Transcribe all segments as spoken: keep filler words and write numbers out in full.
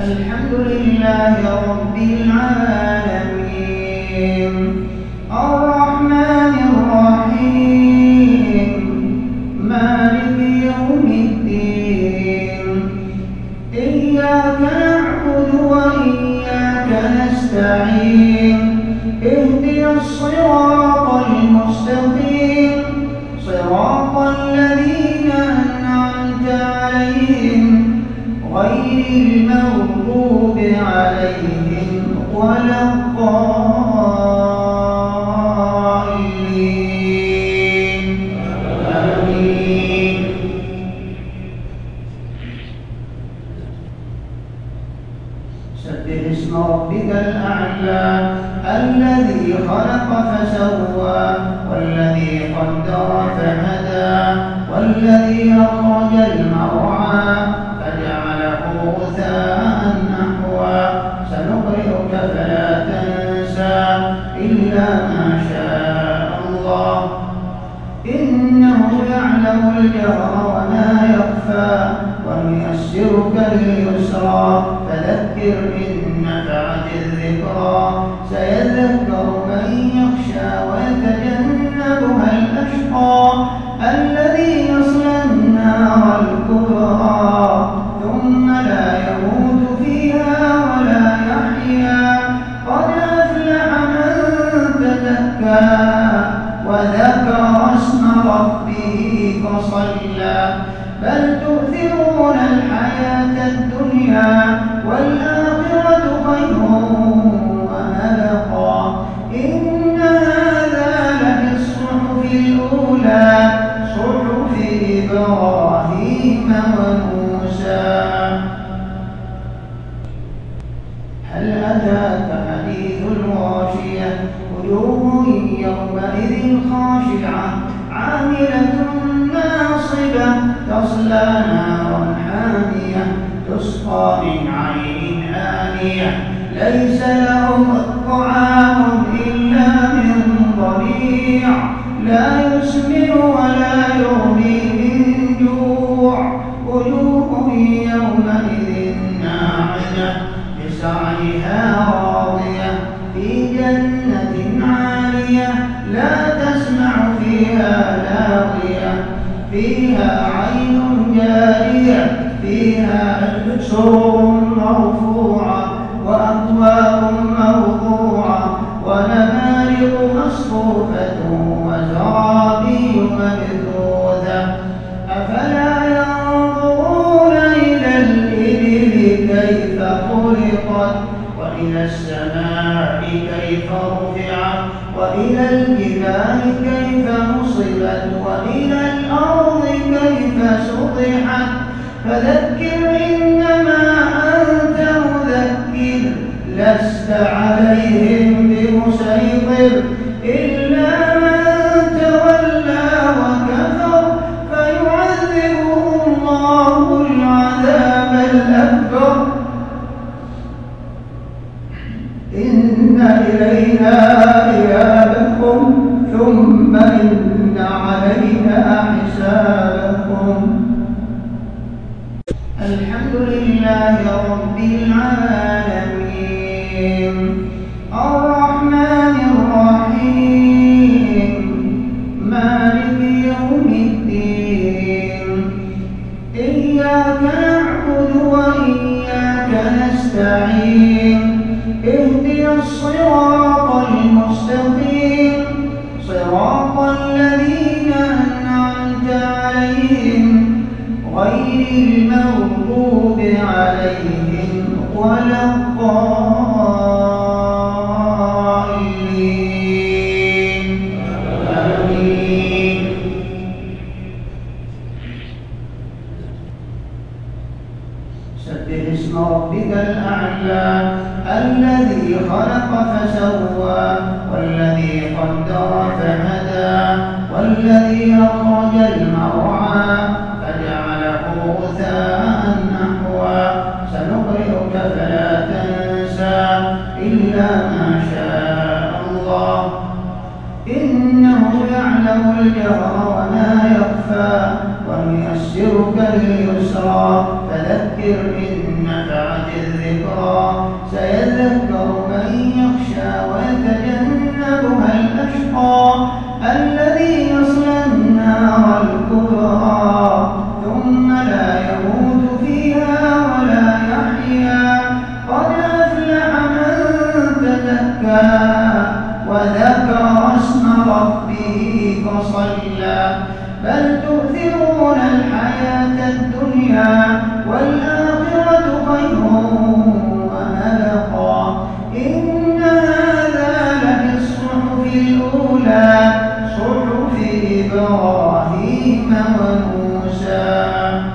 الحمد لله رب العالمين الرحمن الرحيم مالك يوم الدين إياك نعبد وإياك نستعين اهدنا الصراط المستقيم صراط الذين أنعمت عليهم غير المغضوب عليهم ولا الضالين آمين. سبح اسم ربك الأعلى الذي خلق فسوى والذي قدر فهدى والذي أخرج المرعى فجعله غثاء نحوا سنقرئك فلا تنسى إلا ما شاء الله إنه يعلم الجهر وما يخفى ونيسرك لليسرى فذكر إن نفعت الذكرى سيذكر من يخشى ويتجنبها الأشقى الذي يصلى النار الكبرى ثم لا يموت فيها ولا يحيا قد أفلح من تزكى وذكر اسم ربه فصلى بل تؤثرون الحياة الدنيا والآخرة خير وأبقى إن هذا لفي الصحف الأولى صحف إبراهيم وموسى. هل أتاك حديث الغاشية وجوه يومئذ خاشعة عاملة ناصبة تصلى نارا حامية تسقى من عين آنية ليس لهم طعام إلا من ضريع لا يسمن ولا يغني من جوع وجوه يومئذ ناعمة لسعيها راضية في جنة عالية لا تسمع فيها لاغية فيها عين جارية فيها سرر مرفوعة وأكواب موضوعة ونمارق مصفوفة وزرابي مبثوثة أفلا ينظرون إلى الإبل كيف خلقت وإلى السماء كيف رفعت وإلى الجبال كيف نصبت وإلى الأرض كيف سطحت فذكر إنما أنت مذكر لست عليهم بمسيطر إلا من تولى وكفر فيعذبه الله العذاب الأكبر إن إلينا إيابكم ثم إن علينا حسابكم. الحمد لله رب العالمين الرحمن الرحيم مالك يوم الدين إياك نعبد وإياك نستعين اهدنا الصراط المستقيم صراط الذين أنعمت عليهم غير المغضوب عليهم ولا الضالين آمين. سبح اسم ربك الأعلى الذي خلق فسوى والذي قدر فهدى والذي أخرج المرعى فجعله غثاء نحوا سنقرئك فلا تنسى إلا ما شاء الله إنه يعلم الجهر وما يخفى ونيسرك لليسرى فذكر إن نفعت الذكرى سيذكر من يخشى ويتجنبها الأشقى الذي يصلى النار الكبرى ثم لا يموت فيها ولا يحيا قد أفلح من تزكى وذكر اسم ربه فصلى بل تؤثرون الحياة الدنيا والآخرة خير وأبقى إن هذا لفي الصحف الأولى صحف إبراهيم وموسى.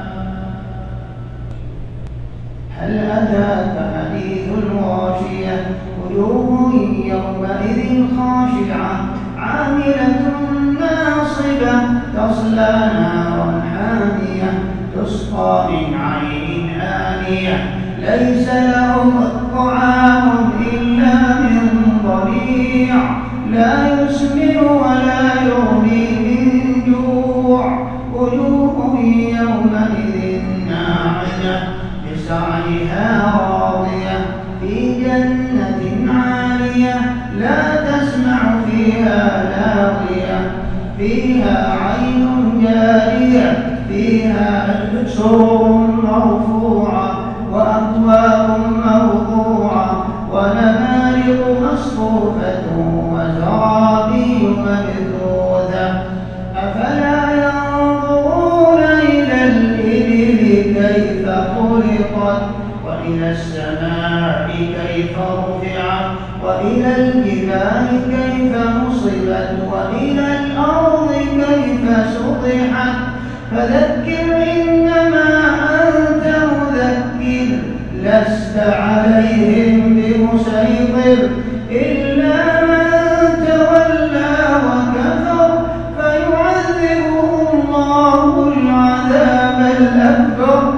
هل أتاك حديث الغاشية وجوه يومئذ خاشعة عاملة ناصبة تصلى نارا حامية تسقى من عين آنية ليس لهم طعام إلا من ضريع لا يسمن ولا يغني من جوع وجوه يومئذ ناعمة لسعيها راضية في جنة عالية لا تسمع فيها لاغية فيها عين جارية فيها سرر مرفوعة وأكواب موضوعة ونمارق مصفوفة وزرابي مبثوثة أفلا ينظرون إلى الإبل كيف خلقت وإلى السماء كيف رفعت وإلى الجبال كيف نصبت وإلى الأرض كيف سطحت فذكر إنما أنت مذكر لست عليهم بمسيطر إلا من تولى وكفر فيعذبه الله العذاب الأكبر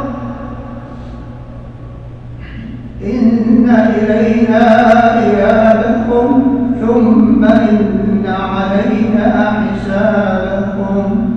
إن إلينا إيابكم ثم إن علينا حسابكم